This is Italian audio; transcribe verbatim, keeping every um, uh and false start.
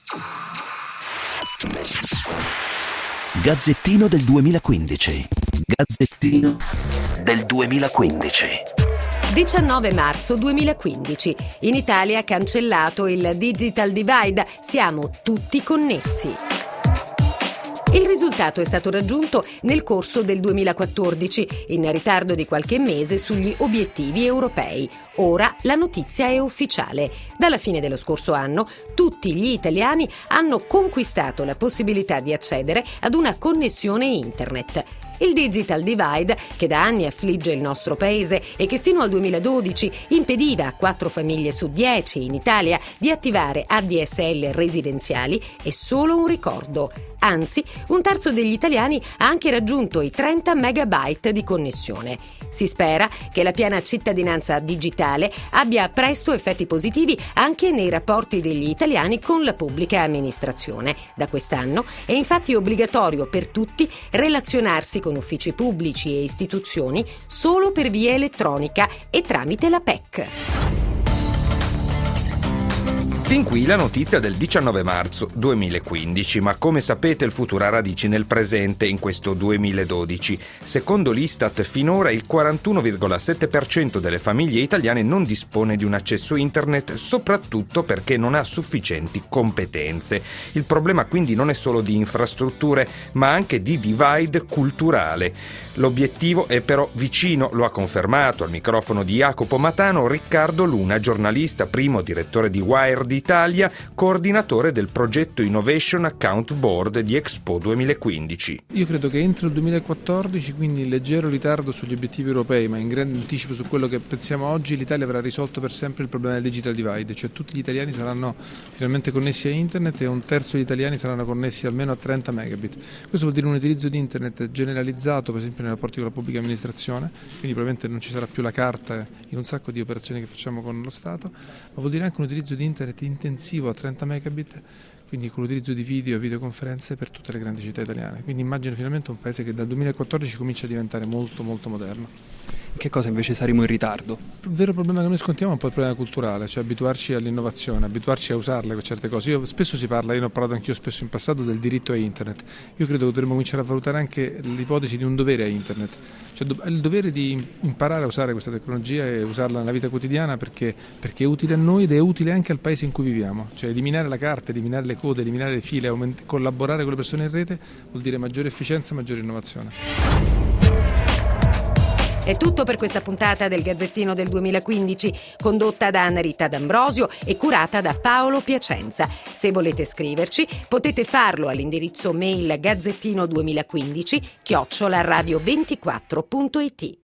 Gazzettino del duemilaquindici. Gazzettino del duemilaquindici. diciannove marzo duemilaquindici. In Italia cancellato il Digital Divide. Siamo tutti connessi. Il risultato è stato raggiunto nel corso del duemilaquattordici, in ritardo di qualche mese sugli obiettivi europei. Ora la notizia è ufficiale. Dalla fine dello scorso anno tutti gli italiani hanno conquistato la possibilità di accedere ad una connessione internet. Il Digital Divide, che da anni affligge il nostro paese e che fino al duemiladodici impediva a quattro famiglie su dieci in Italia di attivare A D S L residenziali, è solo un ricordo. Anzi, un terzo degli italiani ha anche raggiunto i trenta megabyte di connessione. Si spera che la piena cittadinanza digitale abbia presto effetti positivi anche nei rapporti degli italiani con la pubblica amministrazione. Da quest'anno è infatti obbligatorio per tutti relazionarsi con uffici pubblici e istituzioni solo per via elettronica e tramite la P E C. Fin qui la notizia del diciannove marzo duemilaquindici, ma come sapete il futuro ha radici nel presente in questo duemiladodici. Secondo l'Istat finora il quarantuno virgola sette per cento delle famiglie italiane non dispone di un accesso internet, soprattutto perché non ha sufficienti competenze. Il problema quindi non è solo di infrastrutture, ma anche di divide culturale. L'obiettivo è però vicino, lo ha confermato al microfono di Jacopo Matano Riccardo Luna, giornalista, primo direttore di Wired Italia, coordinatore del progetto Innovation Account Board di Expo duemilaquindici. Io credo che entro il duemilaquattordici, quindi in leggero ritardo sugli obiettivi europei, ma in grande anticipo su quello che pensiamo oggi, l'Italia avrà risolto per sempre il problema del digital divide, cioè tutti gli italiani saranno finalmente connessi a internet e un terzo degli italiani saranno connessi almeno a trenta megabit. Questo vuol dire un utilizzo di internet generalizzato, per esempio nei rapporti con la pubblica amministrazione, quindi probabilmente non ci sarà più la carta in un sacco di operazioni che facciamo con lo Stato, ma vuol dire anche un utilizzo di internet intensivo a trenta megabit, quindi con l'utilizzo di video e videoconferenze per tutte le grandi città italiane. Quindi immagino finalmente un paese che dal duemilaquattordici comincia a diventare molto molto moderno. In che cosa invece saremo in ritardo? Il vero problema che noi scontiamo è un po' il problema culturale, cioè abituarci all'innovazione, abituarci a usarle con certe cose. Io spesso si parla, io ne ho parlato anch'io spesso in passato, del diritto a internet. Io credo che dovremmo cominciare a valutare anche l'ipotesi di un dovere a internet, cioè il dovere di imparare a usare questa tecnologia e usarla nella vita quotidiana perché, perché è utile a noi ed è utile anche al paese in cui viviamo. Cioè eliminare la carta, eliminare le code, eliminare le file, aument- collaborare con le persone in rete vuol dire maggiore efficienza e maggiore innovazione. È tutto per questa puntata del Gazzettino del duemilaquindici, condotta da Anna Rita D'Ambrosio e curata da Paolo Piacenza. Se volete scriverci, potete farlo all'indirizzo mail gazzettino duemilaquindici chiocciola radio ventiquattro punto it.